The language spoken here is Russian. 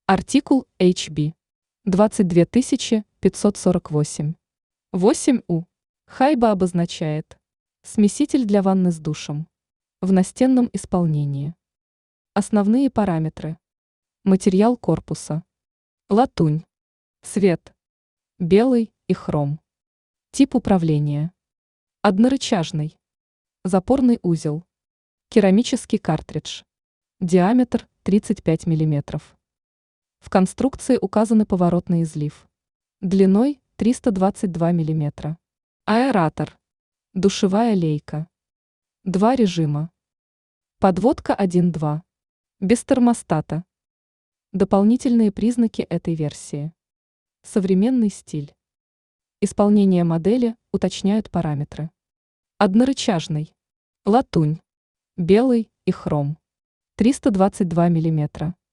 Артикул HB 22548. 8У. Хайба обозначает смеситель для ванны с душем. В настенном исполнении. Основные параметры. Материал корпуса. Латунь. Цвет. Белый и хром. Тип управления. Однорычажный. Запорный узел. Керамический картридж. Диаметр 35 мм. В конструкции указаны поворотный излив. Длиной 322 мм. Аэратор. Душевая лейка. Два режима. Подводка 1.2. Без термостата. Дополнительные признаки этой версии. Современный стиль. Исполнение модели уточняют параметры. Однорычажный. Латунь. Белый и хром. 322 мм.